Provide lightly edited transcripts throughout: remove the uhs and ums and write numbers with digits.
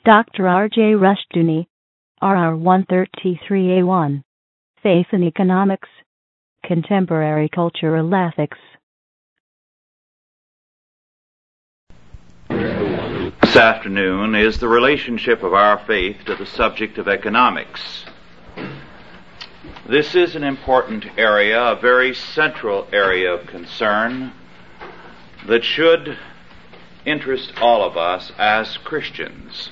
Dr. R.J. Rushdoony, RR 133A1, Faith in Economics, Contemporary Cultural Ethics. This afternoon is the relationship of our faith to the subject of economics. This is an important area, a very central area of concern that should interest all of us as Christians.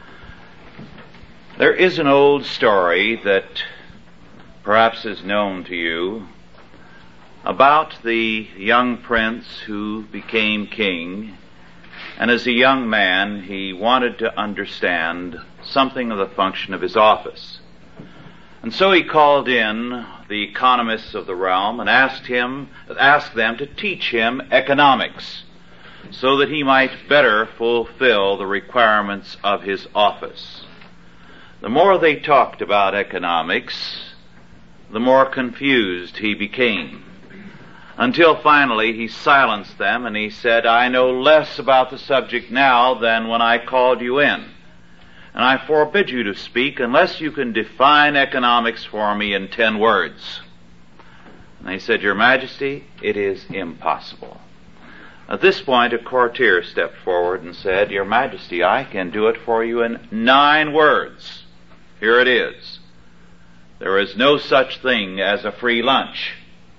There is an old story that perhaps is known to you about the young prince who became king, and as a young man he wanted to understand something of the function of his office. And so he called in the economists of the realm and asked them to teach him economics so that he might better fulfill the requirements of his office. The more they talked about economics, the more confused he became, until finally he silenced them and he said, "I know less about the subject now than when I called you in, and I forbid you to speak unless you can define economics for me in 10 words. And they said, "Your Majesty, it is impossible." At this point, a courtier stepped forward and said, "Your Majesty, I can do it for you in 9 words. Here it is. There is no such thing as a free lunch."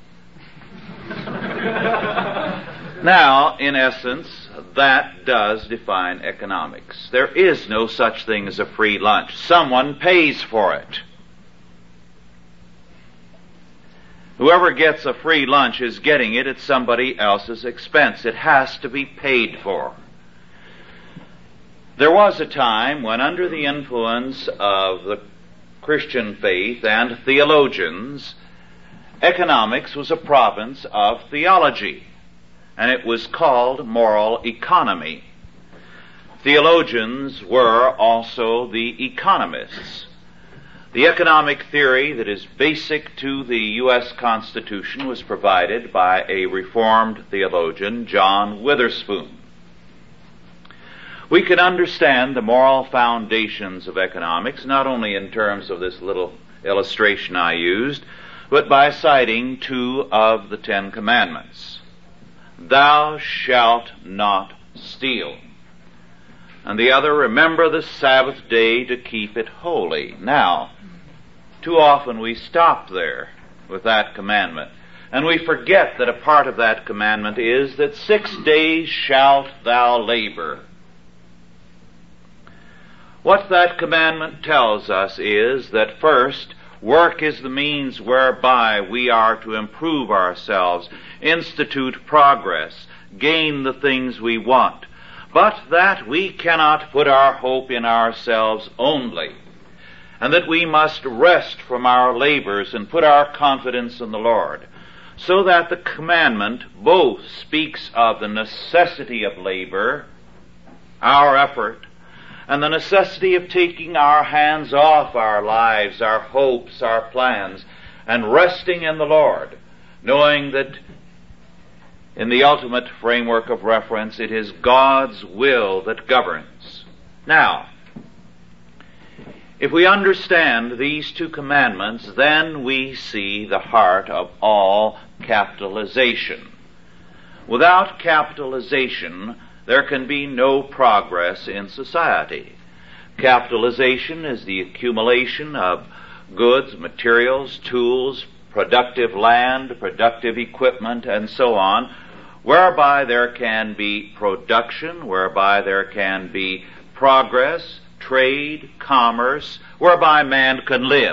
Now, in essence, that does define economics. There is no such thing as a free lunch. Someone pays for it. Whoever gets a free lunch is getting it at somebody else's expense. It has to be paid for. There was a time when, under the influence of the Christian faith and theologians, economics was a province of theology, and it was called moral economy. Theologians were also the economists. The economic theory that is basic to the U.S. Constitution was provided by a Reformed theologian, John Witherspoon. We can understand the moral foundations of economics not only in terms of this little illustration I used, but by citing 2 of the 10 commandments. "Thou shalt not steal." And the other, "Remember the Sabbath day to keep it holy." Now, too often we stop there with that commandment, and we forget that a part of that commandment is that 6 days shalt thou labor. What that commandment tells us is that first, work is the means whereby we are to improve ourselves, institute progress, gain the things we want, but that we cannot put our hope in ourselves only, and that we must rest from our labors and put our confidence in the Lord, so that the commandment both speaks of the necessity of labor, our effort, and the necessity of taking our hands off our lives, our hopes, our plans, and resting in the Lord, knowing that in the ultimate framework of reference, it is God's will that governs. Now, if we understand these 2 commandments, then we see the heart of all capitalization. Without capitalization, there can be no progress in society. Capitalization is the accumulation of goods, materials, tools, productive land, productive equipment, and so on, whereby there can be production, whereby there can be progress, trade, commerce, whereby man can live.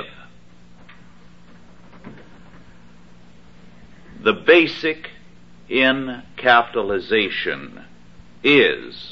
The basic in capitalization is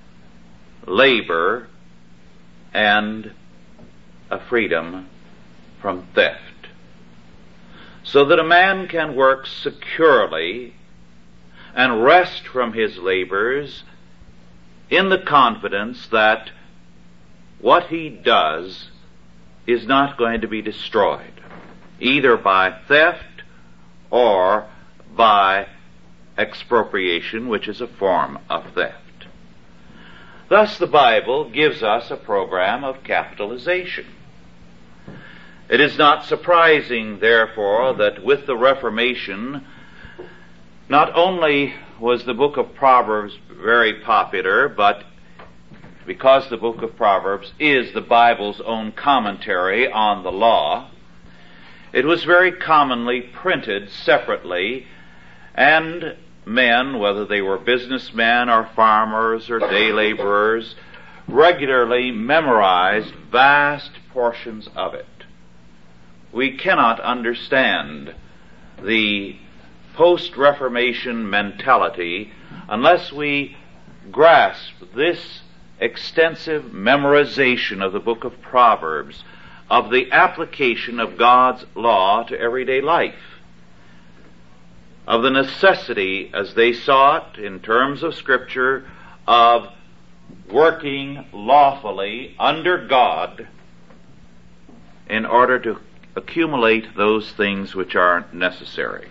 labor and a freedom from theft, so that a man can work securely and rest from his labors in the confidence that what he does is not going to be destroyed, either by theft or by expropriation, which is a form of theft. Thus the Bible gives us a program of capitalization. It is not surprising, therefore, that with the Reformation, not only was the book of Proverbs very popular, but because the book of Proverbs is the Bible's own commentary on the law, it was very commonly printed separately, and men, whether they were businessmen or farmers or day laborers, regularly memorized vast portions of it. We cannot understand the post-Reformation mentality unless we grasp this extensive memorization of the book of Proverbs, of the application of God's law to everyday life, of the necessity, as they saw it in terms of Scripture, of working lawfully under God in order to accumulate those things which are necessary.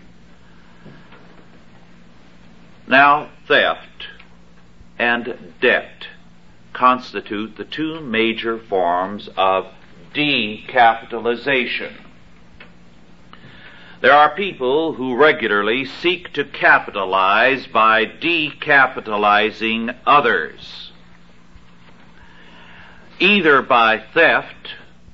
Now, theft and debt constitute the two major forms of decapitalization. There are people who regularly seek to capitalize by decapitalizing others, either by theft,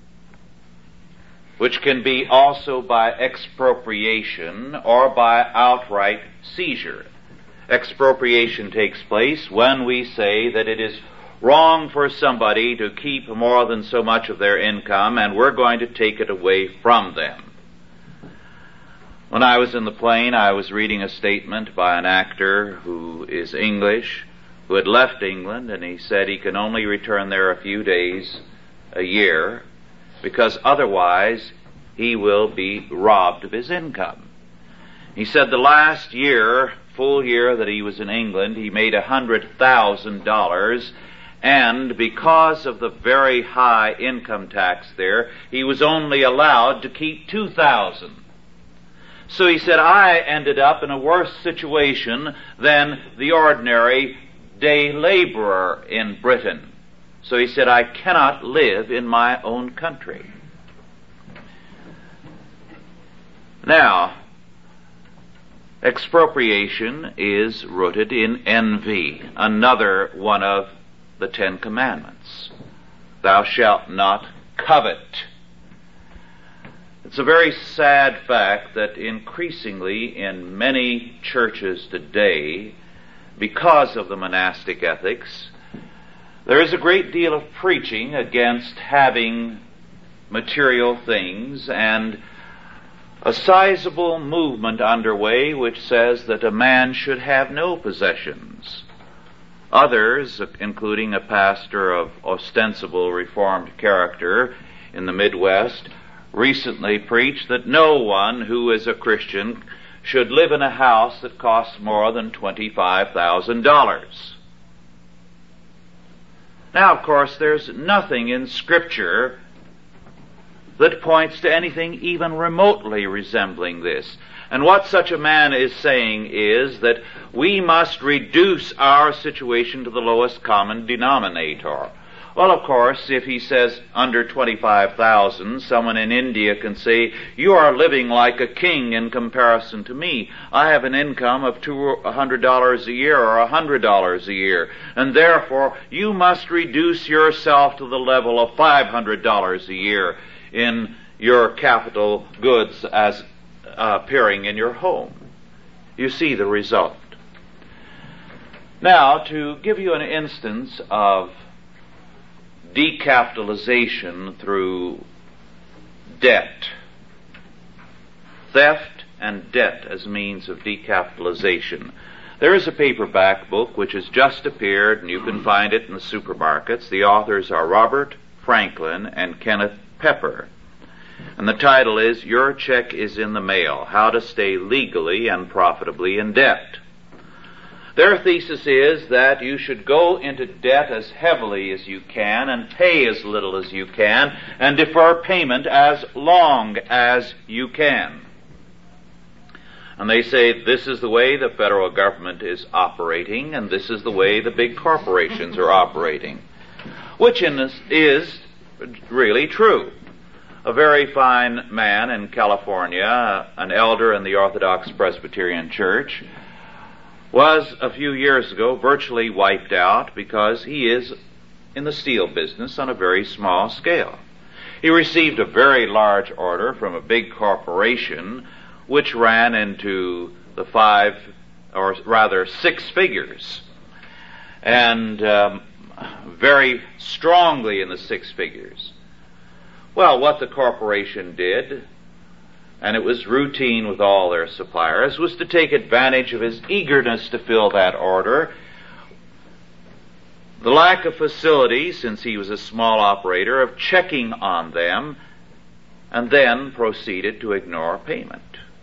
which can be also by expropriation, or by outright seizure. Expropriation takes place when we say that it is wrong for somebody to keep more than so much of their income, and we're going to take it away from them. When I was in the plane, I was reading a statement by an actor who is English, who had left England, and he said he can only return there a few days a year, because otherwise he will be robbed of his income. He said the last year, full year that he was in England, he made $100,000, and because of the very high income tax there, he was only allowed to keep $2,000. So he said, I ended up in a worse situation than the ordinary day laborer in Britain. So he said, I cannot live in my own country. Now, expropriation is rooted in envy, another one of the Ten Commandments. Thou shalt not covet. It's a very sad fact that increasingly in many churches today, because of the monastic ethics, there is a great deal of preaching against having material things, and a sizable movement underway which says that a man should have no possessions. Others, including a pastor of ostensible Reformed character in the Midwest, recently preached that no one who is a Christian should live in a house that costs more than $25,000. Now, of course, there's nothing in Scripture that points to anything even remotely resembling this. And what such a man is saying is that we must reduce our situation to the lowest common denominator. Well, of course, if he says under 25,000, someone in India can say, you are living like a king in comparison to me. I have an income of $200 a year or $100 a year, and therefore you must reduce yourself to the level of $500 a year in your capital goods as appearing in your home. You see the result. Now, to give you an instance of decapitalization through debt, theft and debt as means of decapitalization. There is a paperback book which has just appeared, and you can find it in the supermarkets. The authors are Robert Franklin and Kenneth Pepper. And the title is Your Check is in the Mail, How to Stay Legally and Profitably in Debt. Their thesis is that you should go into debt as heavily as you can and pay as little as you can and defer payment as long as you can. And they say this is the way the federal government is operating, and this is the way the big corporations are operating, which is really true. A very fine man in California, an elder in the Orthodox Presbyterian Church, was a few years ago virtually wiped out because he is in the steel business on a very small scale. He received a very large order from a big corporation which ran into the 6 figures, and very strongly in the 6 figures. Well, what the corporation did, and it was routine with all their suppliers, was to take advantage of his eagerness to fill that order, the lack of facility, since he was a small operator, of checking on them, and then proceeded to ignore payment.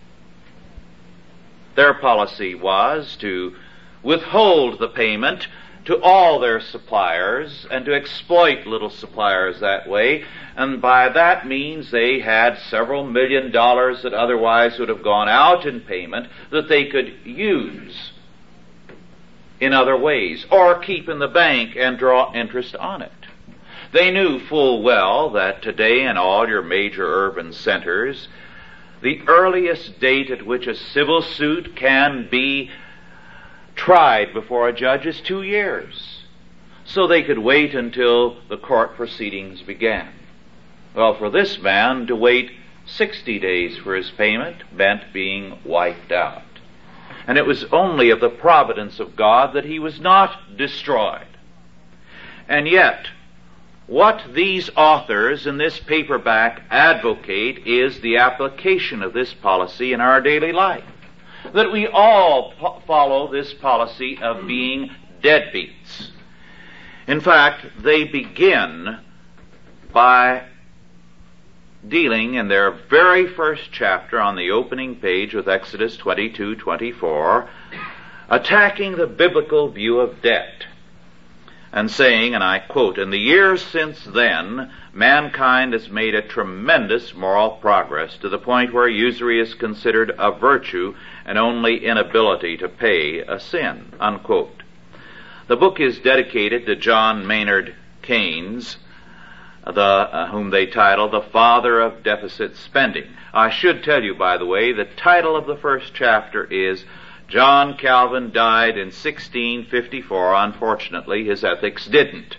Their policy was to withhold the payment to all their suppliers and to exploit little suppliers that way, and by that means they had several $1 million that otherwise would have gone out in payment that they could use in other ways or keep in the bank and draw interest on it. They knew full well that today in all your major urban centers, the earliest date at which a civil suit can be tried before a judge is 2 years. So they could wait until the court proceedings began. Well, for this man to wait 60 days for his payment meant being wiped out. And it was only of the providence of God that he was not destroyed. And yet, what these authors in this paperback advocate is the application of this policy in our daily life. That we all follow this policy of being deadbeats. In fact, they begin by dealing in their very first chapter on the opening page with Exodus 22:24, attacking the biblical view of debt and saying, and I quote, "In the years since then, mankind has made a tremendous moral progress to the point where usury is considered a virtue and only inability to pay a sin," unquote. The book is dedicated to John Maynard Keynes, whom they title the father of deficit spending. I should tell you, by the way, the title of the first chapter is John Calvin died in 1654. Unfortunately, his ethics didn't.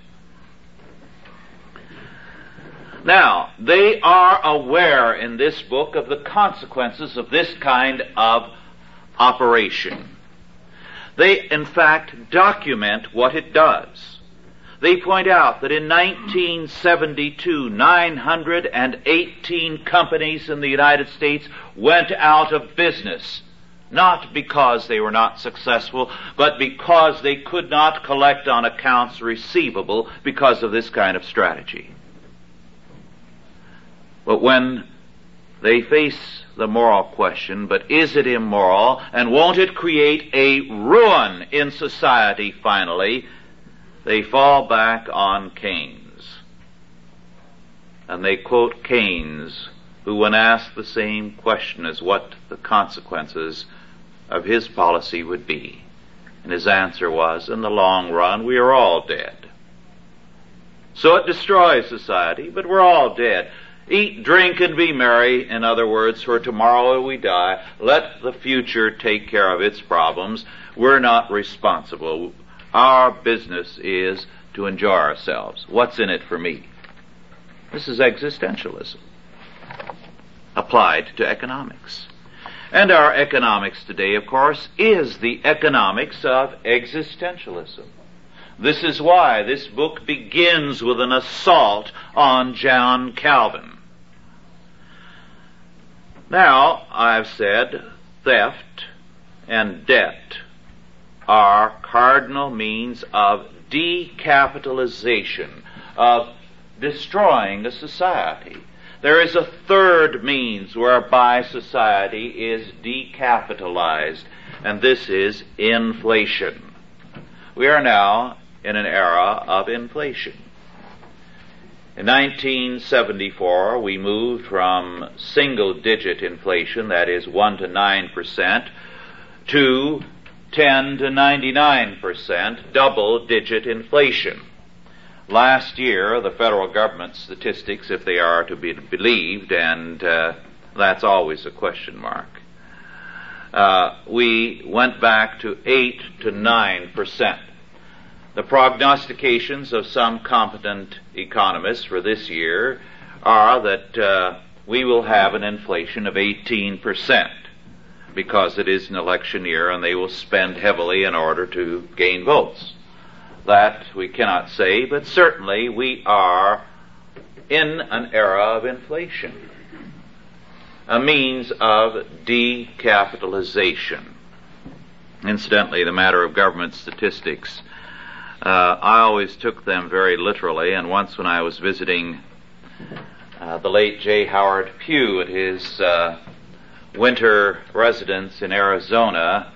Now, they are aware in this book of the consequences of this kind of operation. They, in fact, document what it does. They point out that in 1972, 918 companies in the United States went out of business, not because they were not successful, but because they could not collect on accounts receivable because of this kind of strategy. But when they face the moral question, but is it immoral, and won't it create a ruin in society finally, they fall back on Keynes. And they quote Keynes, who, when asked the same question as what the consequences of his policy would be, and his answer was, in the long run, we are all dead. So it destroys society, but we're all dead. Eat, drink, and be merry, in other words, for tomorrow we die. Let the future take care of its problems. We're not responsible. Our business is to enjoy ourselves. What's in it for me? This is existentialism applied to economics. And our economics today, of course, is the economics of existentialism. This is why this book begins with an assault on John Calvin. Now, I've said theft and debt are cardinal means of decapitalization, of destroying a society. There is a third means whereby society is decapitalized, and this is inflation. We are now in an era of inflation. In 1974, we moved from single-digit inflation, that is 1 to 9%, to 10 to 99% double-digit inflation. Last year, the federal government statistics, if they are to be believed, and that's always a question mark, we went back to 8 to 9%. The prognostications of some competent economists for this year are that we will have an inflation of 18% because it is an election year and they will spend heavily in order to gain votes. That we cannot say, but certainly we are in an era of inflation, a means of decapitalization. Incidentally, the matter of government statistics, I always took them very literally, and once when I was visiting the late J. Howard Pugh at his winter residence in Arizona,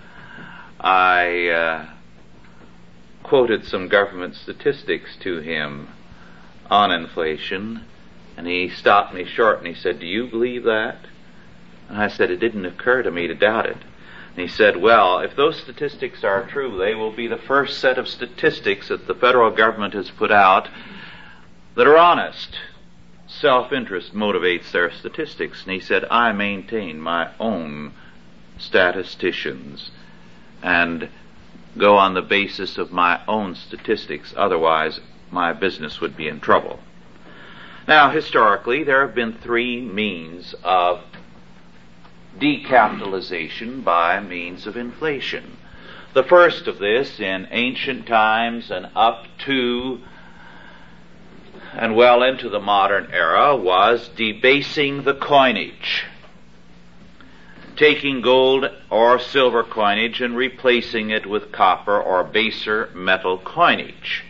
I quoted some government statistics to him on inflation, and he stopped me short and he said, "Do you believe that?" And I said, "It didn't occur to me to doubt it." And he said, "Well, if those statistics are true, they will be the first set of statistics that the federal government has put out that are honest. Self-interest motivates their statistics." And he said, "I maintain my own statisticians and go on the basis of my own statistics. Otherwise, my business would be in trouble." Now, historically, there have been three means of decapitalization by means of inflation. The first of this, in ancient times and up to and well into the modern era, was debasing the coinage, taking gold or silver coinage and replacing it with copper or baser metal coinage.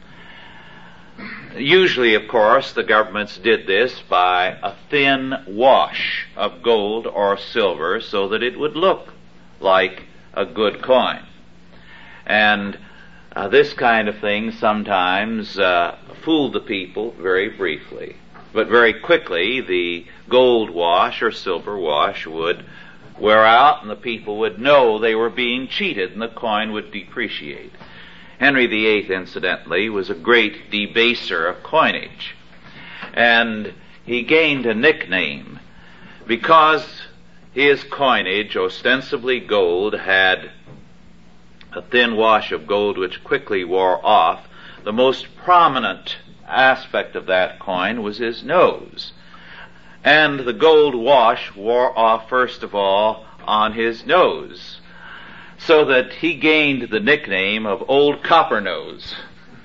Usually, of course, the governments did this by a thin wash of gold or silver so that it would look like a good coin. And this kind of thing sometimes fooled the people very briefly. But very quickly, the gold wash or silver wash would wear out and the people would know they were being cheated and the coin would depreciate. Henry VIII, incidentally, was a great debaser of coinage. And he gained a nickname because his coinage, ostensibly gold, had a thin wash of gold which quickly wore off. The most prominent aspect of that coin was his nose. And the gold wash wore off, first of all, on his nose, so that he gained the nickname of Old Copper Nose.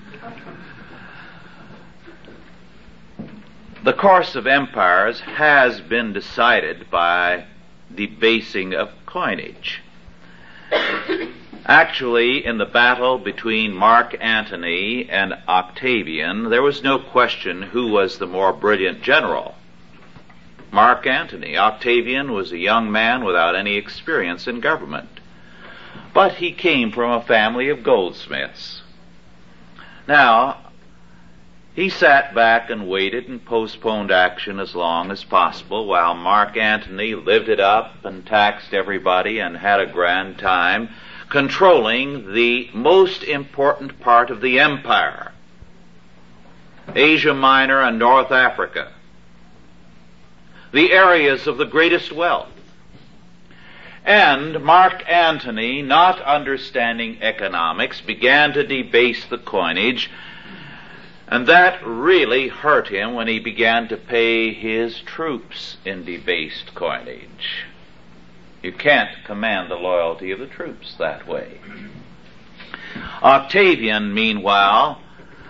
The course of empires has been decided by debasing of coinage. Actually, in the battle between Mark Antony and Octavian, there was no question who was the more brilliant general. Mark Antony. Octavian was a young man without any experience in government. But he came from a family of goldsmiths. Now, he sat back and waited and postponed action as long as possible while Mark Antony lived it up and taxed everybody and had a grand time, controlling the most important part of the empire, Asia Minor and North Africa, the areas of the greatest wealth. And Mark Antony, not understanding economics, began to debase the coinage, and that really hurt him when he began to pay his troops in debased coinage. You can't command the loyalty of the troops that way. Octavian, meanwhile,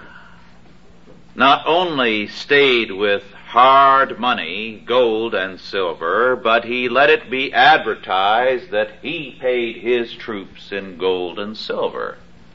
not only stayed with hard money, gold and silver, but he let it be advertised that he paid his troops in gold and silver.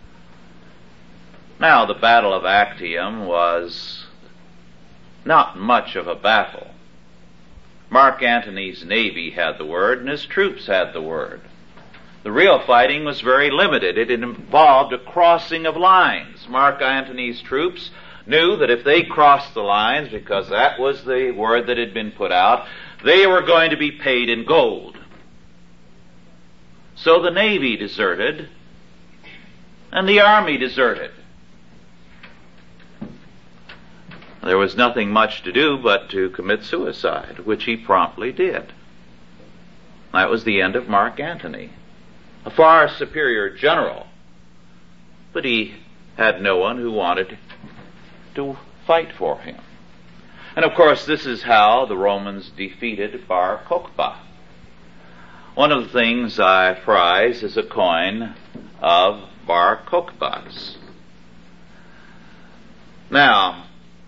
Now, the Battle of Actium was not much of a battle. Mark Antony's navy had the word, and his troops had the word. The real fighting was very limited. It involved a crossing of lines. Mark Antony's troops knew that if they crossed the lines, because that was the word that had been put out, they were going to be paid in gold. So the Navy deserted, and the Army deserted. There was nothing much to do but to commit suicide, which he promptly did. That was the end of Mark Antony, a far superior general, but he had no one who wanted to fight for him. And of course, this is how the Romans defeated Bar Kokhba. One of the things I prize is a coin of Bar Kokhba's. Now,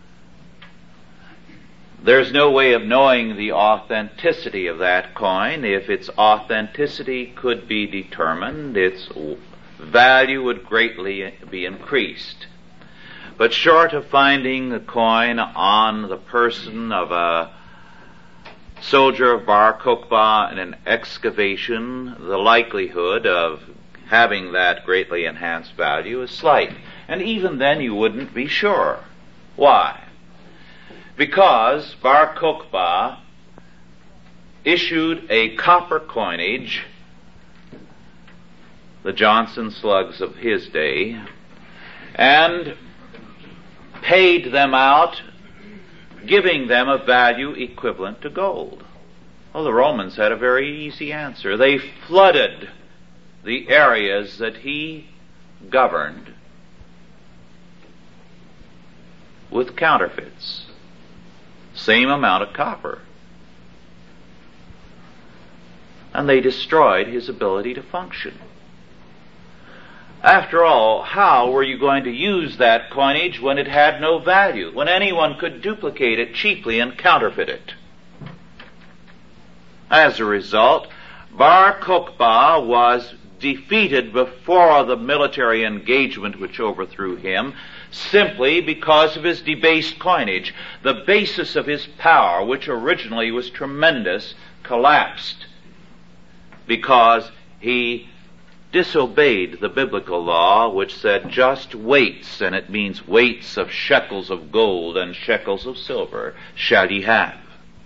there's no way of knowing the authenticity of that coin. If its authenticity could be determined, its value would greatly be increased. But short of finding the coin on the person of a soldier of Bar Kokhba in an excavation, the likelihood of having that greatly enhanced value is slight. And even then you wouldn't be sure. Why? Because Bar Kokhba issued a copper coinage, the Johnson slugs of his day, and paid them out, giving them a value equivalent to gold. Well, the Romans had a very easy answer. They flooded the areas that he governed with counterfeits. Same amount of copper. And they destroyed his ability to function. After all, how were you going to use that coinage when it had no value, when anyone could duplicate it cheaply and counterfeit it? As a result, Bar Kokhba was defeated before the military engagement which overthrew him, simply because of his debased coinage. The basis of his power, which originally was tremendous, collapsed because he disobeyed the biblical law, which said just weights, and it means weights of shekels of gold and shekels of silver shall ye have.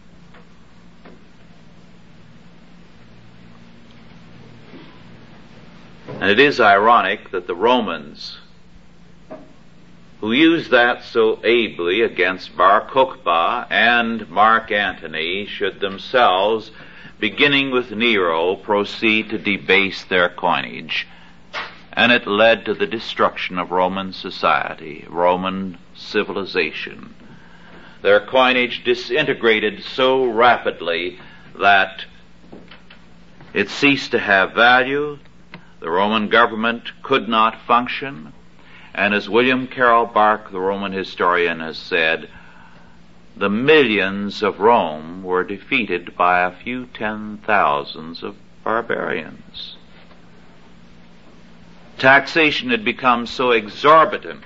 And it is ironic that the Romans, who used that so ably against Bar Kokhba and Mark Antony, should themselves, beginning with Nero, proceed to debase their coinage. And it led to the destruction of Roman society, Roman civilization. Their coinage disintegrated so rapidly that it ceased to have value. The Roman government could not function. And as William Carroll Bark, the Roman historian, has said, the millions of Rome were defeated by a few 10,000s of barbarians. Taxation had become so exorbitant,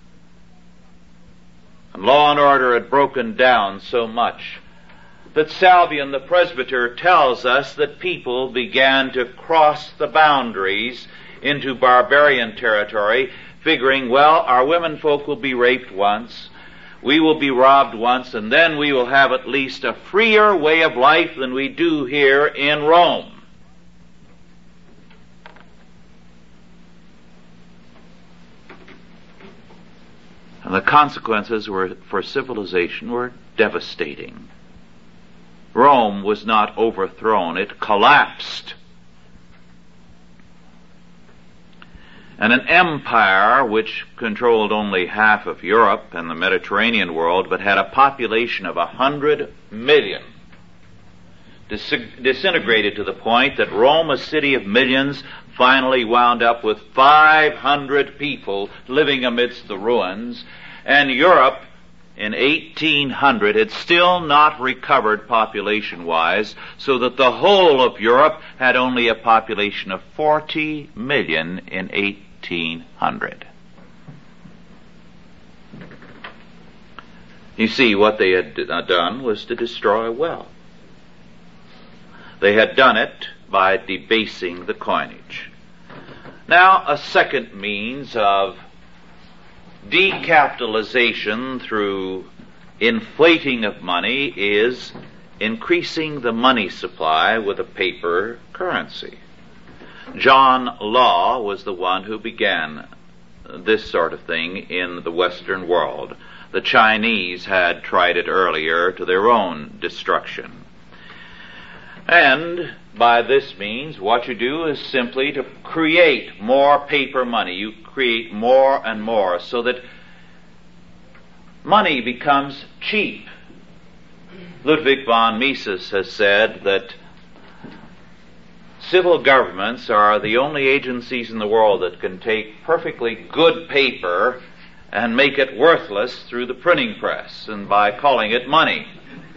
and law and order had broken down so much, that Salvian the presbyter tells us that people began to cross the boundaries into barbarian territory, figuring, well, our women folk will be raped once, we will be robbed once, and then we will have at least a freer way of life than we do here in Rome. And the consequences for civilization were devastating. Rome was not overthrown, it collapsed. And an empire which controlled only half of Europe and the Mediterranean world, but had a population of 100 million, disintegrated to the point that Rome, a city of millions, finally wound up with 500 people living amidst the ruins, and Europe in 1800 had still not recovered population-wise, so that the whole of Europe had only a population of 40 million in 1800. You see, what they had done was to destroy wealth. They had done it by debasing the coinage. Now, a second means of decapitalization through inflating of money is increasing the money supply with a paper currency. John Law was the one who began this sort of thing in the Western world. The Chinese had tried it earlier to their own destruction. And by this means, what you do is simply to create more paper money. You create more and more so that money becomes cheap. Ludwig von Mises has said that civil governments are the only agencies in the world that can take perfectly good paper and make it worthless through the printing press and by calling it money.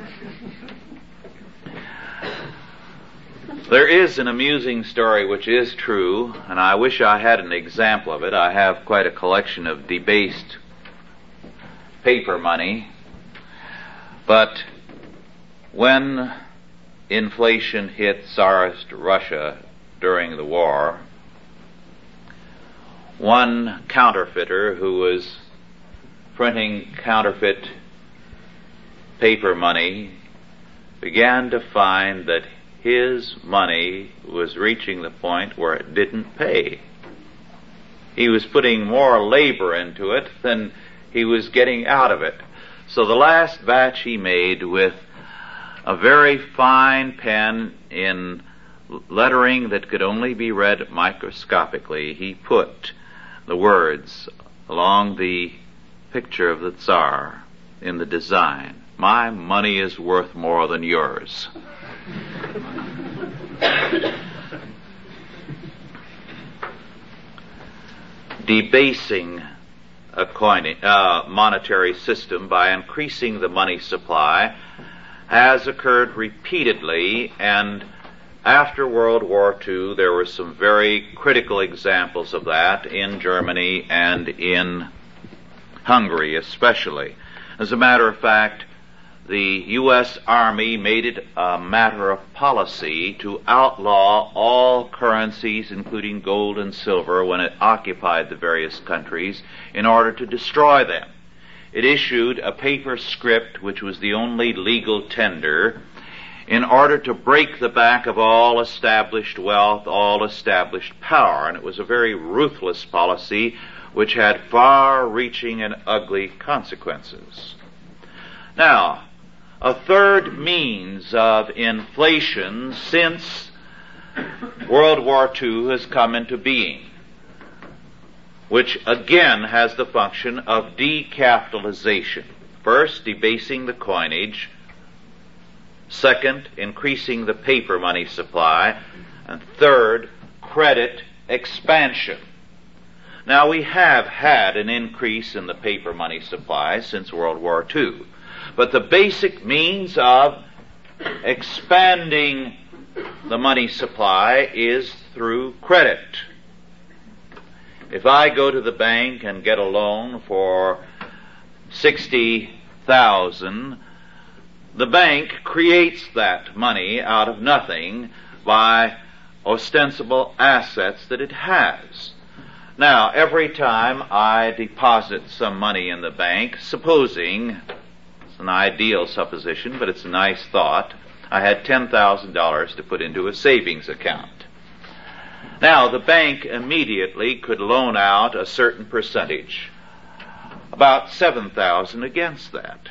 There is an amusing story which is true, and I wish I had an example of it. I have quite a collection of debased paper money. But when inflation hit Tsarist Russia during the war, one counterfeiter who was printing counterfeit paper money began to find that his money was reaching the point where it didn't pay. He was putting more labor into it than he was getting out of it. So the last batch he made with a very fine pen in lettering that could only be read microscopically, he put the words along the picture of the Tsar in the design, "My money is worth more than yours." Debasing a monetary system by increasing the money supply has occurred repeatedly, and after World War II there were some very critical examples of that in Germany and in Hungary especially. As a matter of fact, the U.S. Army made it a matter of policy to outlaw all currencies, including gold and silver, when it occupied the various countries, in order to destroy them. It issued a paper script, which was the only legal tender, in order to break the back of all established wealth, all established power. And it was a very ruthless policy, which had far-reaching and ugly consequences. Now, a third means of inflation since World War II has come into being, which again has the function of decapitalization. First, debasing the coinage. Second, increasing the paper money supply. And third, credit expansion. Now, we have had an increase in the paper money supply since World War II. But the basic means of expanding the money supply is through credit. If I go to the bank and get a loan for $60,000, the bank creates that money out of nothing by ostensible assets that it has. Now, every time I deposit some money in the bank, supposing, it's an ideal supposition, but it's a nice thought, I had $10,000 to put into a savings account. Now, the bank immediately could loan out a certain percentage, about $7,000 against that.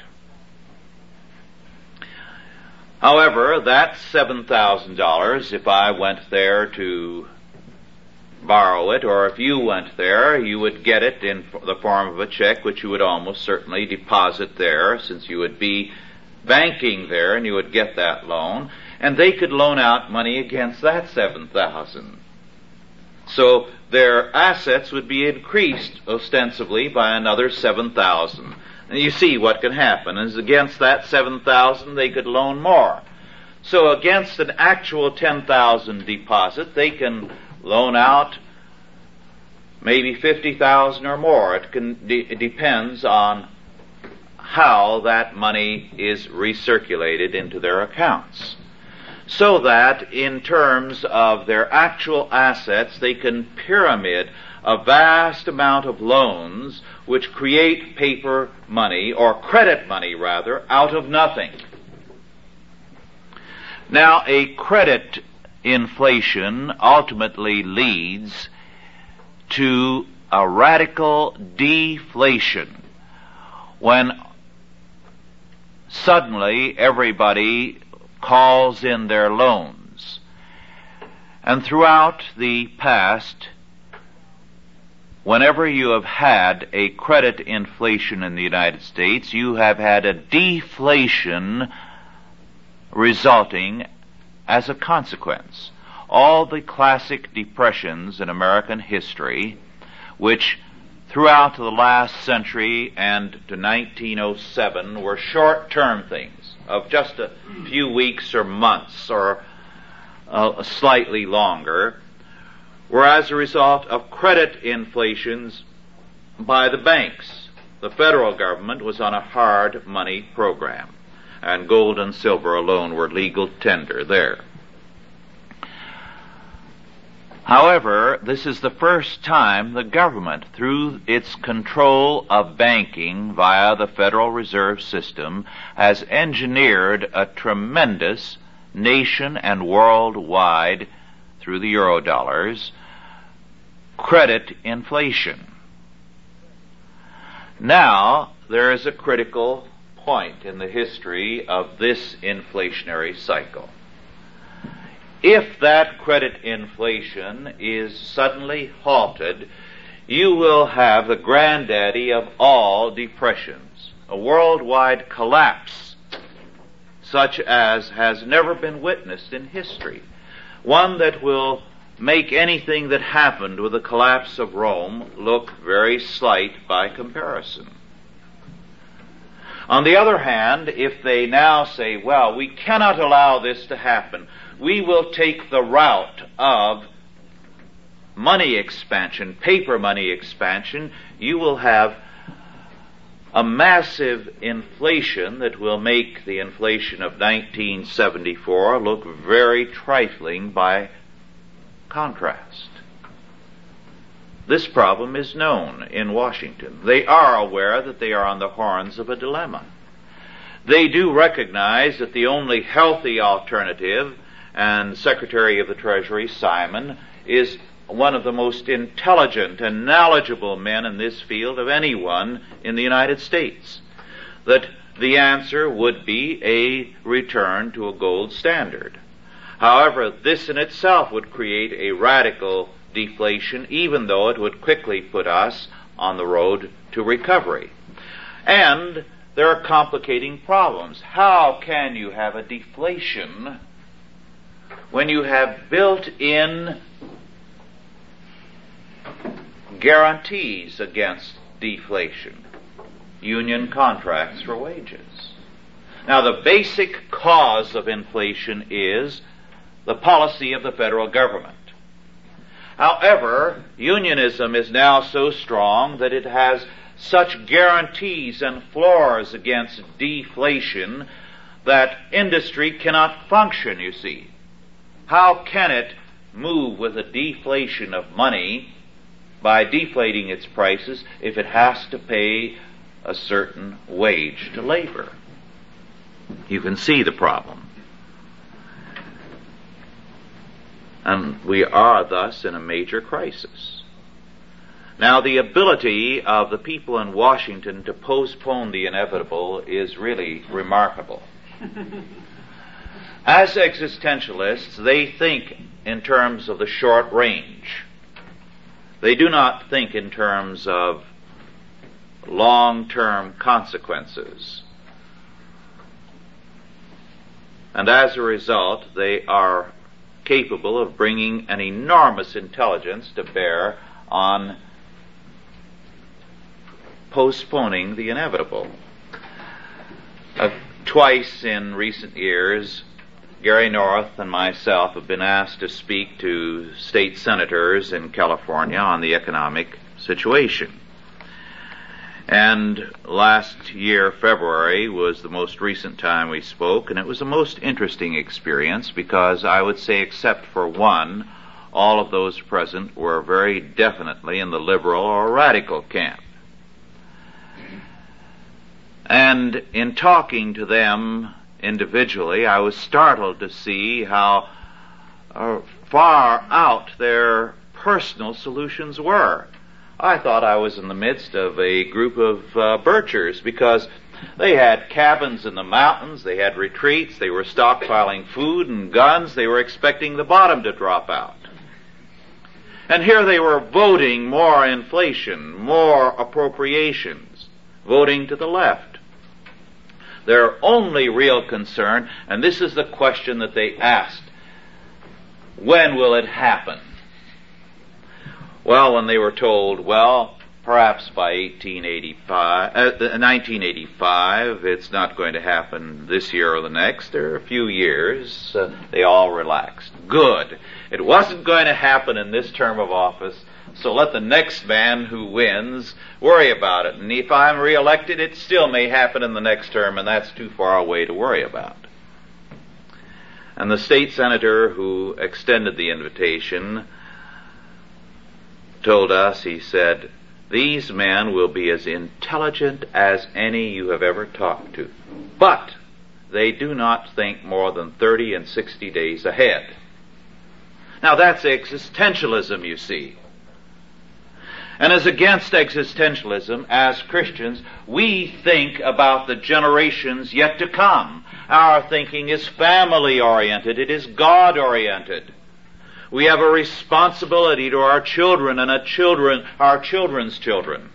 However, that $7,000, if I went there to borrow it, or if you went there, you would get it in the form of a check, which you would almost certainly deposit there, since you would be banking there and you would get that loan, and they could loan out money against that $7,000. So their assets would be increased ostensibly by another $7,000. And you see what can happen is against that $7,000 they could loan more. So against an actual $10,000 deposit they can loan out maybe $50,000 or more. It depends on how that money is recirculated into their accounts. So that in terms of their actual assets, they can pyramid a vast amount of loans which create paper money, or credit money rather, out of nothing. Now, a credit inflation ultimately leads to a radical deflation when suddenly everybody calls in their loans. And throughout the past, whenever you have had a credit inflation in the United States, you have had a deflation resulting as a consequence. All the classic depressions in American history, which throughout the last century and to 1907 were short-term things of just a few weeks or months or slightly longer, were as a result of credit inflations by the banks. The federal government was on a hard money program, and gold and silver alone were legal tender there. However, this is the first time the government, through its control of banking via the Federal Reserve System, has engineered a tremendous nation and worldwide, through the Eurodollars, credit inflation. Now, there is a critical point in the history of this inflationary cycle. If that credit inflation is suddenly halted, you will have the granddaddy of all depressions, a worldwide collapse such as has never been witnessed in history, one that will make anything that happened with the collapse of Rome look very slight by comparison. On the other hand, if they now say, well, we cannot allow this to happen, we will take the route of money expansion, paper money expansion, you will have a massive inflation that will make the inflation of 1974 look very trifling by contrast. This problem is known in Washington. They are aware that they are on the horns of a dilemma. They do recognize that the only healthy alternative, and Secretary of the Treasury Simon is one of the most intelligent and knowledgeable men in this field of anyone in the United States, that the answer would be a return to a gold standard. However, this in itself would create a radical deflation, even though it would quickly put us on the road to recovery. And there are complicating problems. How can you have a deflation when you have built-in guarantees against deflation? Union contracts for wages. Now, the basic cause of inflation is the policy of the federal government. However, unionism is now so strong that it has such guarantees and floors against deflation that industry cannot function, you see. How can it move with a deflation of money by deflating its prices if it has to pay a certain wage to labor? You can see the problem. And we are thus in a major crisis. Now, the ability of the people in Washington to postpone the inevitable is really remarkable. As existentialists, they think in terms of the short range. They do not think in terms of long-term consequences. And as a result, they are capable of bringing an enormous intelligence to bear on postponing the inevitable. Twice in recent years, Gary North and myself have been asked to speak to state senators in California on the economic situation. And last year, February, was the most recent time we spoke, and it was a most interesting experience because I would say, except for one, all of those present were very definitely in the liberal or radical camp. And in talking to them individually, I was startled to see how far out their personal solutions were. I thought I was in the midst of a group of birchers, because they had cabins in the mountains, they had retreats, they were stockpiling food and guns, they were expecting the bottom to drop out. And here they were voting more inflation, more appropriations, voting to the left. Their only real concern, and this is the question that they asked, when will it happen? Well, when they were told, well, perhaps by 1985, it's not going to happen this year or the next, or a few years, they all relaxed. Good. It wasn't going to happen in this term of office, so let the next man who wins worry about it. And if I'm reelected, it still may happen in the next term, and that's too far away to worry about. And the state senator who extended the invitation told us, he said, these men will be as intelligent as any you have ever talked to, but they do not think more than 30 and 60 days ahead. Now that's existentialism, you see. And as against existentialism, as Christians, we think about the generations yet to come. Our thinking is family-oriented. It is God-oriented. We have a responsibility to our children and our children's children.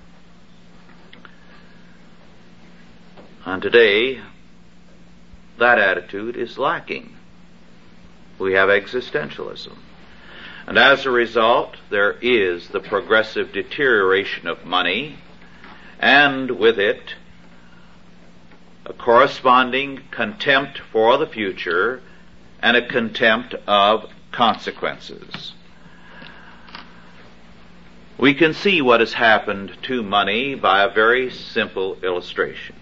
And today, that attitude is lacking. We have existentialism. And as a result, there is the progressive deterioration of money, and with it, a corresponding contempt for the future and a contempt of consequences. We can see what has happened to money by a very simple illustration.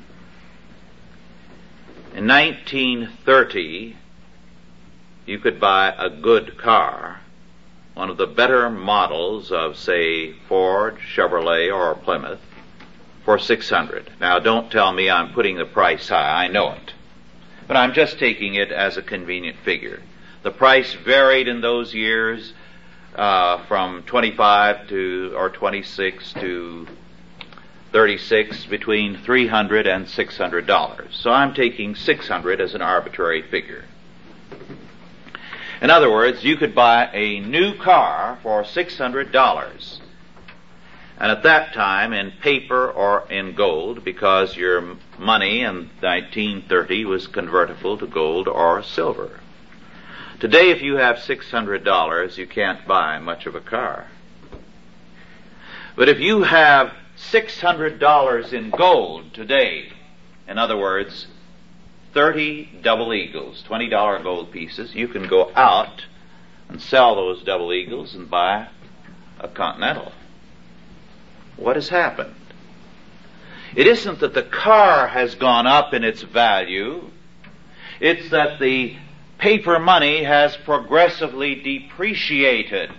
In 1930, you could buy a good car, one of the better models of, say, Ford, Chevrolet, or Plymouth, for $600. Now, don't tell me I'm putting the price high. I know it. But I'm just taking it as a convenient figure. The price varied in those years from 25 to, or 26 to 36, between $300 and $600. So I'm taking $600 as an arbitrary figure. In other words, you could buy a new car for $600. And at that time, in paper or in gold, because your money in 1930 was convertible to gold or silver. Today, if you have $600, you can't buy much of a car. But if you have $600 in gold today, in other words, 30 double eagles, $20 gold pieces, you can go out and sell those double eagles and buy a Continental. What has happened? It isn't that the car has gone up in its value. It's that the paper money has progressively depreciated.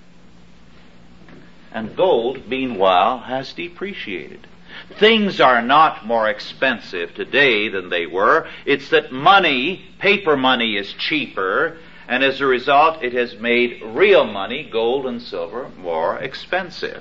And gold, meanwhile, has depreciated. Things are not more expensive today than they were. It's that money, paper money, is cheaper, and as a result, it has made real money, gold and silver, more expensive.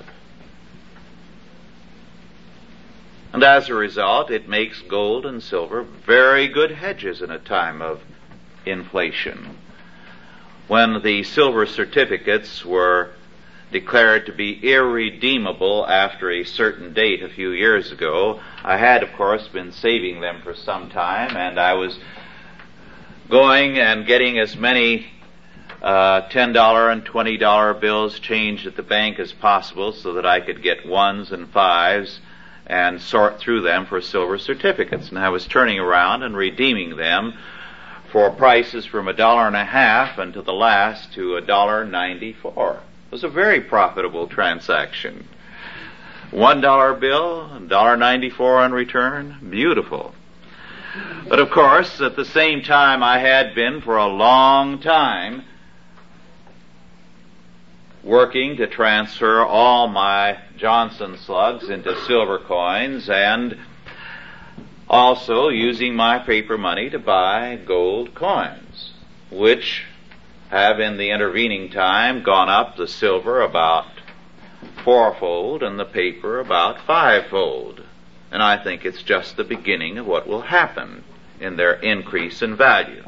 And as a result, it makes gold and silver very good hedges in a time of inflation. When the silver certificates were declared to be irredeemable after a certain date a few years ago, I had, of course, been saving them for some time, and I was going and getting as many $10 and $20 bills changed at the bank as possible so that I could get ones and fives and sort through them for silver certificates. And I was turning around and redeeming them for prices from $1.50 and to the last to $1.94. It was a very profitable transaction. $1 bill, $1.94 on return, beautiful. But of course, at the same time, I had been for a long time working to transfer all my Johnson slugs into silver coins, and also using my paper money to buy gold coins, which have in the intervening time gone up, the silver about fourfold and the paper about fivefold. And I think it's just the beginning of what will happen in their increase in value.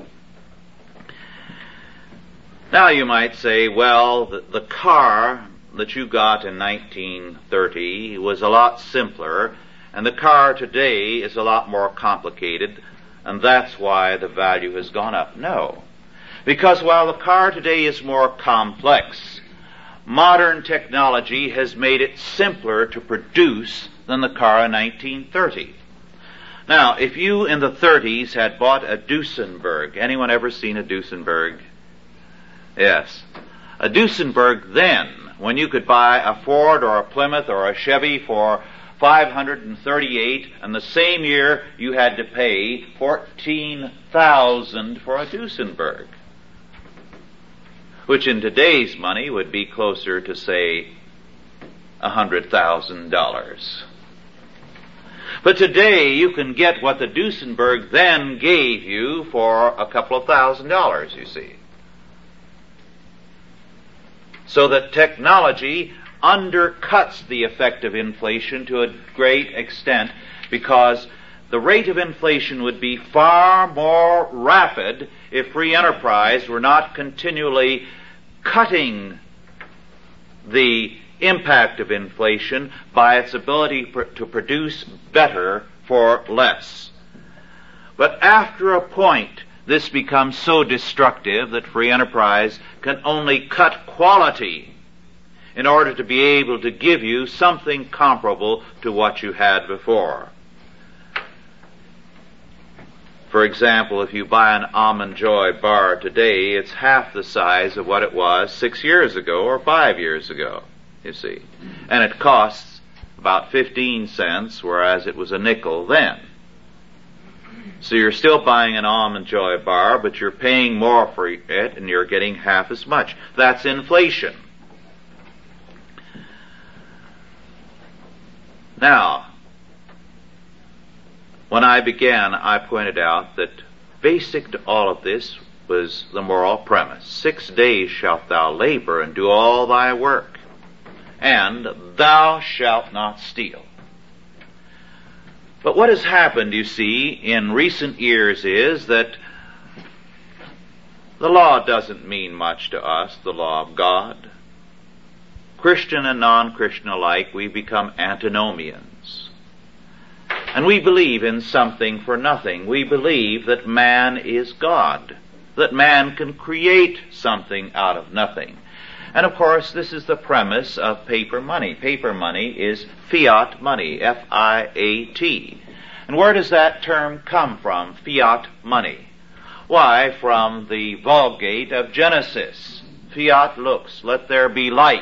Now you might say, well, the car that you got in 1930 was a lot simpler, and the car today is a lot more complicated, and that's why the value has gone up. No. Because while the car today is more complex, modern technology has made it simpler to produce than the car in 1930. Now, if you in the 30s had bought a Duesenberg, anyone ever seen a Duesenberg? Yes. A Duesenberg then, when you could buy a Ford or a Plymouth or a Chevy for $538, and the same year you had to pay $14,000 for a Duesenberg, which in today's money would be closer to, say, $100,000. But today you can get what the Duesenberg then gave you for a couple of $1,000s, you see. So that technology undercuts the effect of inflation to a great extent, because the rate of inflation would be far more rapid if free enterprise were not continually cutting the impact of inflation by its ability to produce better for less. But after a point, this becomes so destructive that free enterprise can only cut quality in order to be able to give you something comparable to what you had before. For example, if you buy an Almond Joy bar today, it's half the size of what it was 6 years ago or 5 years ago, you see. And it costs about 15 cents, whereas it was a nickel then. So you're still buying an Almond Joy bar, but you're paying more for it and you're getting half as much. That's inflation. Now, when I began, I pointed out that basic to all of this was the moral premise. 6 days shalt thou labor and do all thy work, and thou shalt not steal. But what has happened, you see, in recent years is that the law doesn't mean much to us, the law of God. Christian and non-Christian alike, we become antinomians. And we believe in something for nothing. We believe that man is God, that man can create something out of nothing. And of course, this is the premise of paper money. Paper money is fiat money, F-I-A-T. And where does that term come from, fiat money? Why, from the Vulgate of Genesis. Fiat lux, let there be light.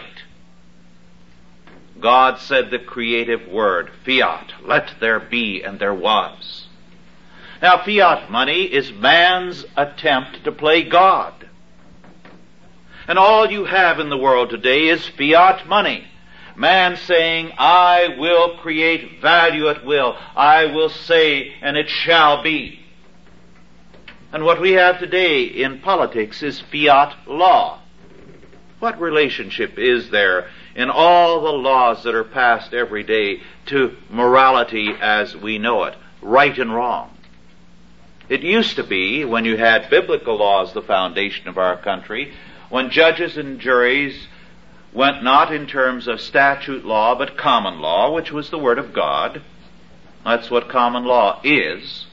God said the creative word, fiat, let there be, and there was. Now, fiat money is man's attempt to play God. And all you have in the world today is fiat money. Man saying, I will create value at will. I will say, and it shall be. And what we have today in politics is fiat law. What relationship is there in all the laws that are passed every day to morality as we know it, right and wrong? It used to be, when you had biblical laws, the foundation of our country, when judges and juries went not in terms of statute law, but common law, which was the Word of God. That's what common law is.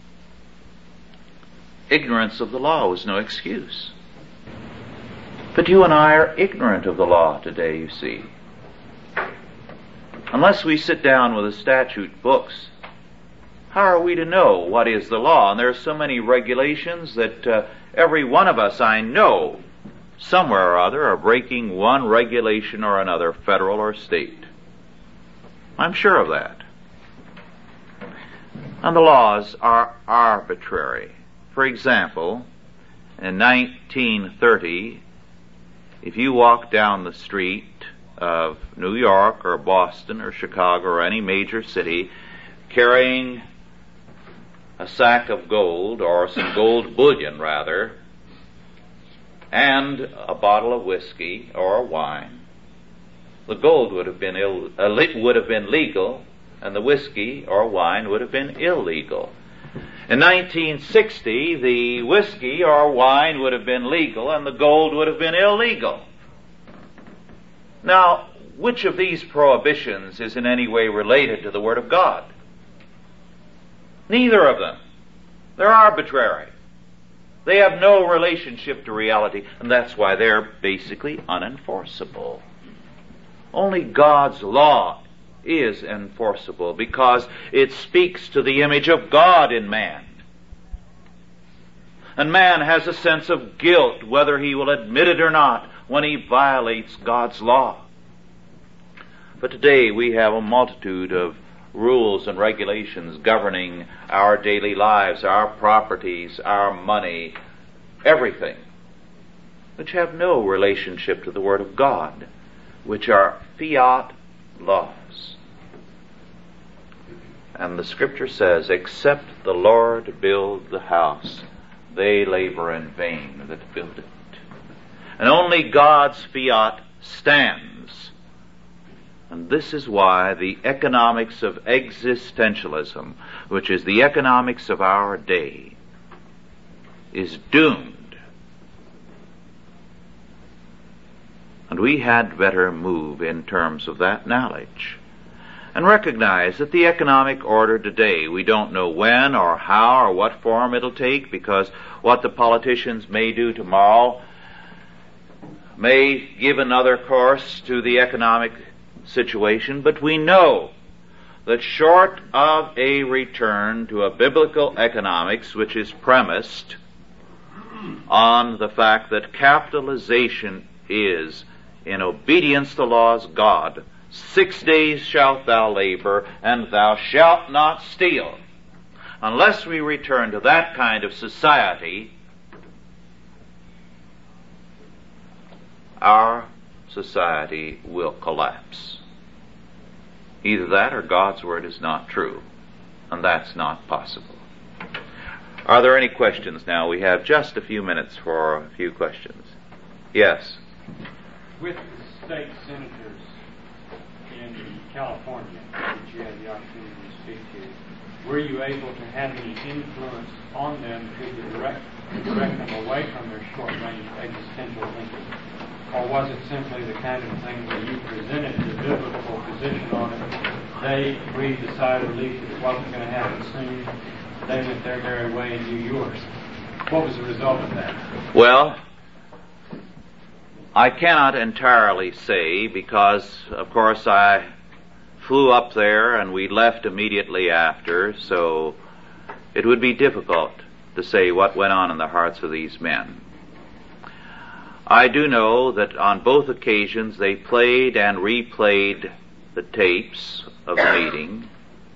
Ignorance of the law was no excuse. But you and I are ignorant of the law today, you see. Unless we sit down with the statute books, how are we to know what is the law? And there are so many regulations that every one of us, I know, somewhere or other, are breaking one regulation or another, federal or state. I'm sure of that. And the laws are arbitrary. For example, in 1930, if you walk down the street of New York or Boston or Chicago or any major city carrying a sack of gold, or some gold bullion rather, and a bottle of whiskey or wine, the gold would have been legal, and the whiskey or wine would have been illegal. In 1960, the whiskey or wine would have been legal, and the gold would have been illegal. Now, which of these prohibitions is in any way related to the Word of God? Neither of them. They're arbitrary. They have no relationship to reality, and that's why they're basically unenforceable. Only God's law is enforceable because it speaks to the image of God in man. And man has a sense of guilt, whether he will admit it or not, when he violates God's law. But today we have a multitude of rules and regulations governing our daily lives, our properties, our money, everything, which have no relationship to the Word of God, which are fiat laws. And the Scripture says, except the Lord build the house, they labor in vain that build it. And only God's fiat stands. And this is why the economics of existentialism, which is the economics of our day, is doomed. And we had better move in terms of that knowledge and recognize that the economic order today, we don't know when or how or what form it'll take, because what the politicians may do tomorrow may give another course to the economic situation, but we know that short of a return to a biblical economics which is premised on the fact that capitalization is in obedience to the laws of God, 6 days shalt thou labor, and thou shalt not steal. Unless we return to that kind of society, our society will collapse. Either that or God's Word is not true, and that's not possible. Are there any questions now? We have just a few minutes for a few questions. Yes? With the state senators in California, which you had the opportunity to speak to, were you able to have any influence on them to direct them away from their short-range existential thinking? Or was it simply the kind of thing where you presented the biblical position on it, they breathed a sigh of relief that it wasn't going to happen soon, they went their merry way and you yours? What was the result of that? Well, I cannot entirely say because, of course, I flew up there and we left immediately after, so it would be difficult to say what went on in the hearts of these men. I do know that on both occasions they played and replayed the tapes of the meeting.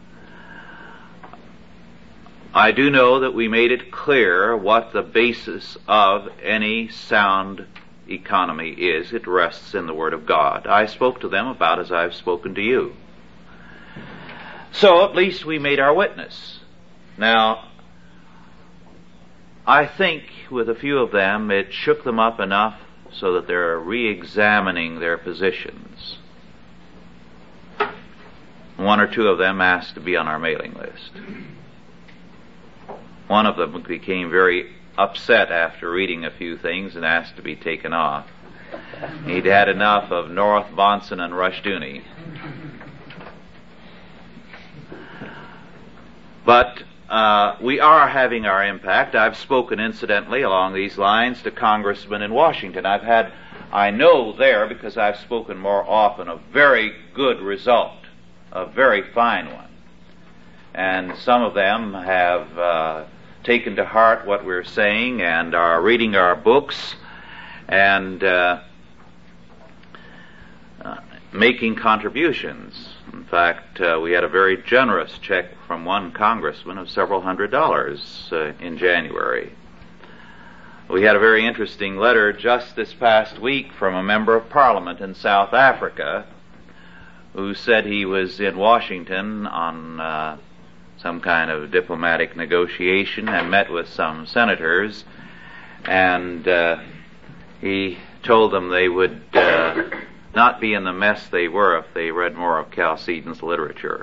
I do know that we made it clear what the basis of any sound economy is. It rests in the Word of God. I spoke to them about as I've spoken to you. So at least we made our witness. Now, I think with a few of them it shook them up enough so that they're re-examining their positions. One or two of them asked to be on our mailing list. One of them became very upset after reading a few things and asked to be taken off. He'd had enough of North Bonson and Rushdoony. But we are having our impact. I've spoken incidentally along these lines to congressmen in Washington. I know there, because I've spoken more often, a very good result, a very fine one. And some of them have taken to heart what we're saying and are reading our books and making contributions. In fact, we had a very generous check from one congressman of several $100s in January. We had a very interesting letter just this past week from a member of Parliament in South Africa who said he was in Washington on some kind of diplomatic negotiation and met with some senators, and he told them they would not be in the mess they were if they read more of Chalcedon's literature.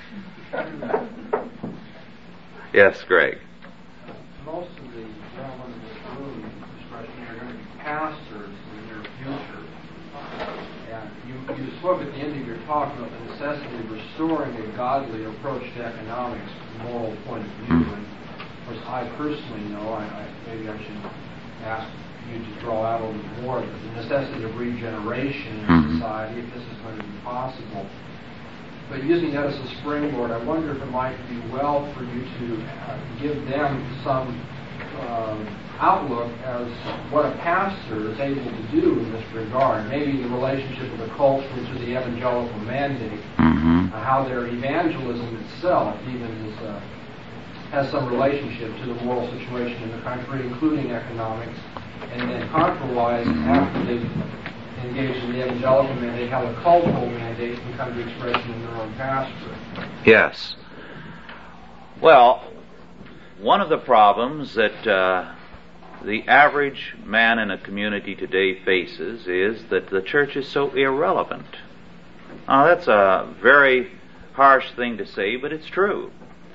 Yes, Greg. Most of the gentlemen in this room, especially, are going to be pastors in the near future. And you spoke at the end of your talk about the necessity of restoring a godly approach to economics from a moral point of view. And of course, I personally know, maybe I should ask you to draw out a little bit more, the necessity of regeneration in society, if this is going to be possible. But using that as a springboard, I wonder if it might be well for you to give them some outlook as what a pastor is able to do in this regard. Maybe the relationship of the culture to the evangelical mandate, how their evangelism itself even has some relationship to the moral situation in the country, including economics, and then contrariwise, after they've engaged in the evangelical mandate, how the cultural mandate can come to expression in their own pastor. Yes. Well, one of the problems that the average man in a community today faces is that the church is so irrelevant. Now, that's a very harsh thing to say, but it's true.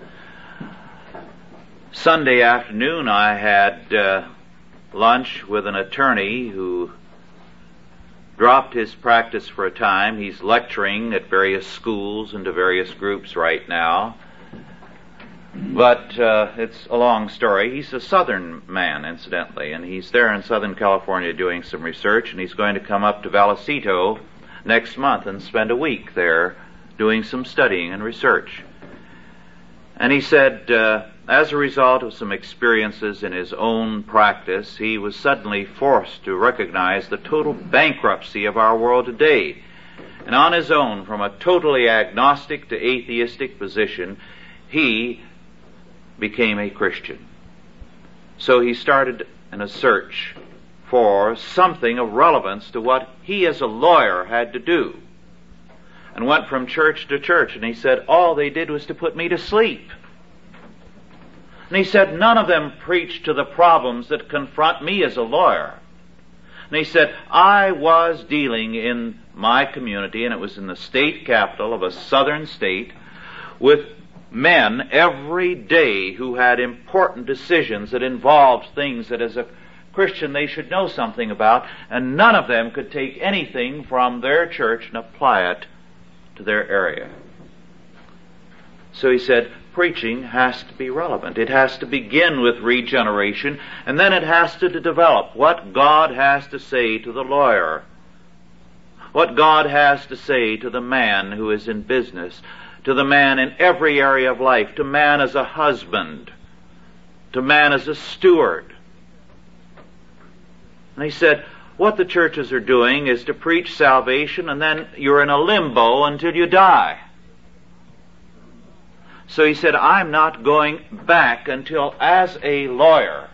Sunday afternoon, I had lunch with an attorney who dropped his practice for a time. He's lecturing at various schools and to various groups right now. But it's a long story. He's a southern man, incidentally, and he's there in Southern California doing some research, and he's going to come up to Vallecito next month and spend a week there doing some studying and research. And he said, as a result of some experiences in his own practice, he was suddenly forced to recognize the total bankruptcy of our world today. And on his own, from a totally agnostic to atheistic position, he became a Christian. So he started in a search for something of relevance to what he as a lawyer had to do, and went from church to church, and he said, all they did was to put me to sleep. And he said, none of them preached to the problems that confront me as a lawyer. And he said, I was dealing in my community, and it was in the state capital of a southern state, with men every day who had important decisions that involved things that as a Christian they should know something about, and none of them could take anything from their church and apply it to their area. So he said, preaching has to be relevant. It has to begin with regeneration, and then it has to develop what God has to say to the lawyer, what God has to say to the man who is in business, to the man in every area of life, to man as a husband, to man as a steward. And he said, what the churches are doing is to preach salvation, and then you're in a limbo until you die. So he said, I'm not going back until, as a lawyer,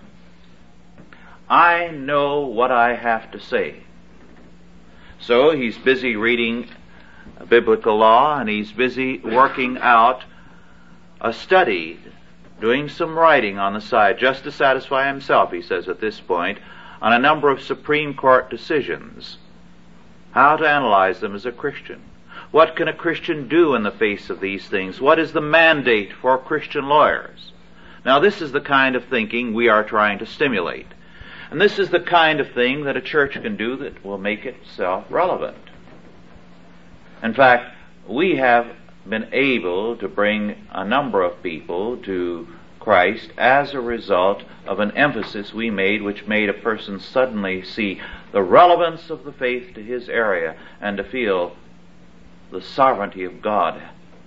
I know what I have to say. So he's busy reading biblical law, and he's busy working out a study, doing some writing on the side, just to satisfy himself, he says at this point, on a number of Supreme Court decisions, how to analyze them as a Christian. What can a Christian do in the face of these things? What is the mandate for Christian lawyers? Now, this is the kind of thinking we are trying to stimulate. And this is the kind of thing that a church can do that will make itself relevant. In fact, we have been able to bring a number of people to Christ as a result of an emphasis we made, which made a person suddenly see the relevance of the faith to his area and to feel the sovereignty of God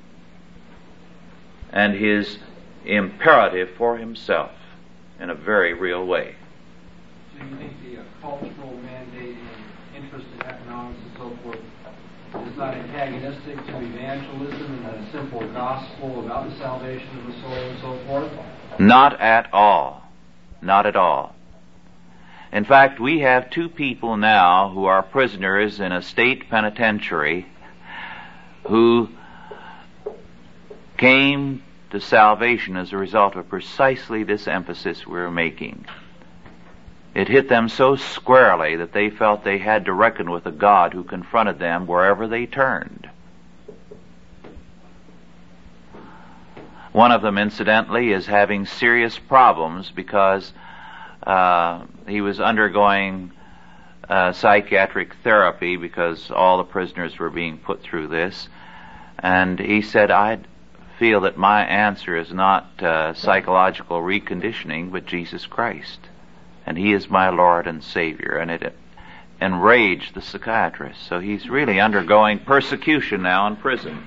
and his imperative for himself in a very real way. So you think the cultural mandate and interest in economics and so forth is not antagonistic to evangelism and a simple gospel about the salvation of the soul and so forth? Not at all. Not at all. In fact, we have 2 people now who are prisoners in a state penitentiary who came to salvation as a result of precisely this emphasis we're making. It hit them so squarely that they felt they had to reckon with a God who confronted them wherever they turned. One of them, incidentally, is having serious problems because he was undergoing psychiatric therapy because all the prisoners were being put through this. And he said, I feel that my answer is not psychological reconditioning, but Jesus Christ. And He is my Lord and Savior. And it enraged the psychiatrist. So he's really undergoing persecution now in prison.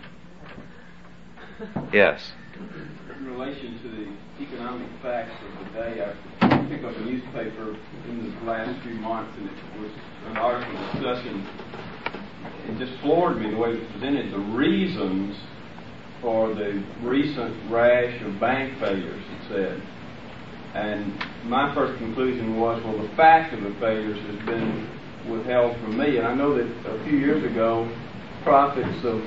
Yes. In relation to the economic facts of the day, I picked up a newspaper in the last few months, and it was an article discussing, it just floored me the way it was presented, the reasons for the recent rash of bank failures, it said. And my first conclusion was, well, the fact of the failures has been withheld from me. And I know that a few years ago, prophets of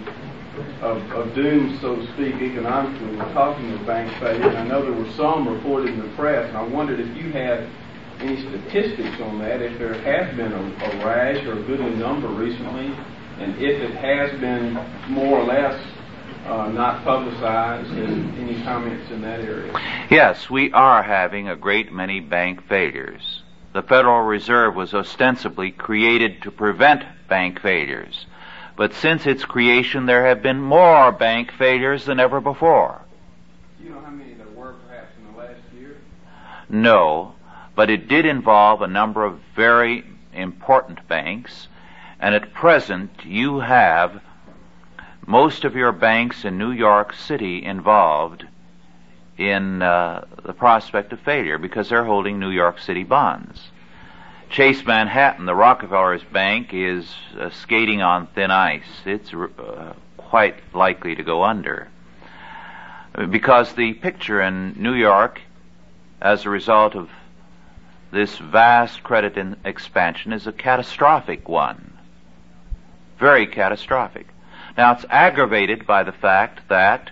doom, so to speak, economically, were talking of bank failure. And I know there were some reported in the press, and I wondered if you had any statistics on that, if there has been a rash or a goodly number recently, and if it has been more or less not publicized, and any comments in that area? Yes, we are having a great many bank failures. The Federal Reserve was ostensibly created to prevent bank failures. But since its creation, there have been more bank failures than ever before. Do you know how many there were perhaps in the last year? No, but it did involve a number of very important banks, and at present you have most of your banks in New York City involved in the prospect of failure because they're holding New York City bonds. Chase Manhattan, the Rockefeller's bank, is skating on thin ice. It's quite likely to go under. Because the picture in New York, as a result of this vast credit expansion, is a catastrophic one. Very catastrophic. Now, it's aggravated by the fact that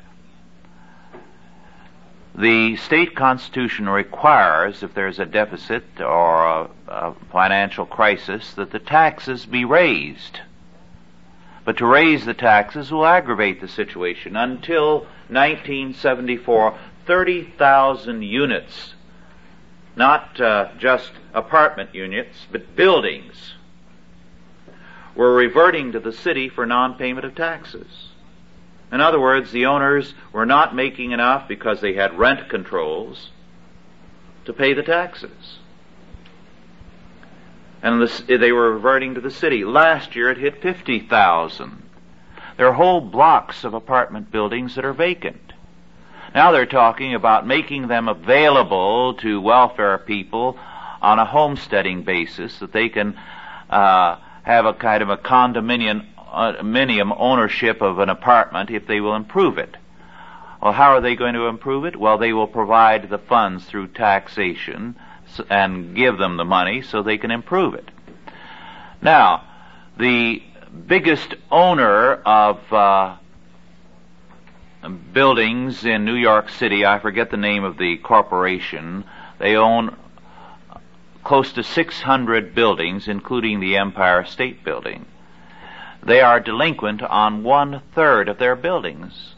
the state constitution requires, if there's a deficit or a financial crisis, that the taxes be raised. But to raise the taxes will aggravate the situation. Until 1974, 30,000 units, not just apartment units, but buildings, were reverting to the city for non-payment of taxes. In other words, the owners were not making enough because they had rent controls to pay the taxes. And they were reverting to the city. Last year it hit 50,000. There are whole blocks of apartment buildings that are vacant. Now they're talking about making them available to welfare people on a homesteading basis, that they can have a kind of a condominium ownership of an apartment if they will improve it. Well, how are they going to improve it? Well, they will provide the funds through taxation and give them the money so they can improve it. Now, the biggest owner of buildings in New York City, I forget the name of the corporation, they own close to 600 buildings, including the Empire State Building. They are delinquent on 1/3 of their buildings.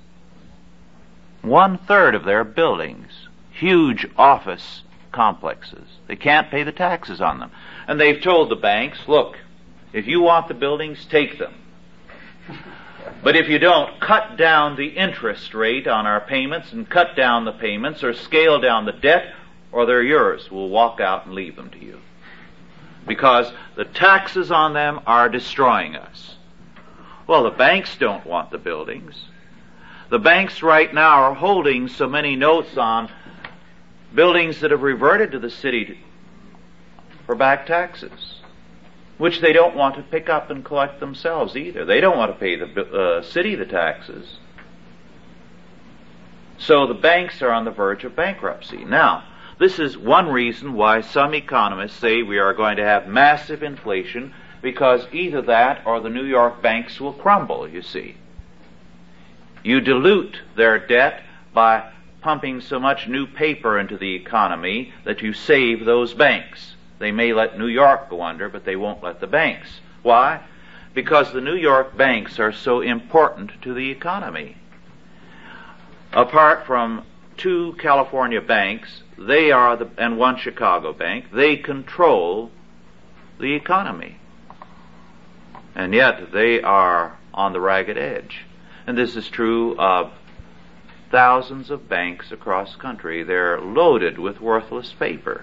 1/3 of their buildings. Huge office complexes. They can't pay the taxes on them. And they've told the banks, look, if you want the buildings, take them. But if you don't, cut down the interest rate on our payments and cut down the payments or scale down the debt, or they're yours. We'll walk out and leave them to you. Because the taxes on them are destroying us. Well, the banks don't want the buildings. The banks right now are holding so many notes on buildings that have reverted to the city for back taxes, which they don't want to pick up and collect themselves either. They don't want to pay the city the taxes. So the banks are on the verge of bankruptcy. Now, This is one reason why some economists say we are going to have massive inflation, because either that or the New York banks will crumble, you see. You dilute their debt by pumping so much new paper into the economy that you save those banks. They may let New York go under, but they won't let the banks. Why? Because the New York banks are so important to the economy. Apart from 2 California banks, they are and 1 Chicago bank, they control the economy. And yet they are on the ragged edge. And this is true of thousands of banks across country. They're loaded with worthless paper.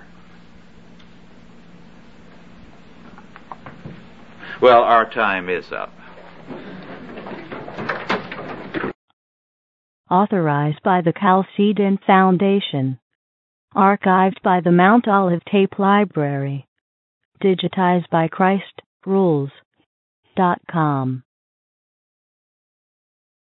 Well, our time is up. Authorized by the Chalcedon Foundation. Archived by the Mount Olive Tape Library. Digitized by ChristRules.com.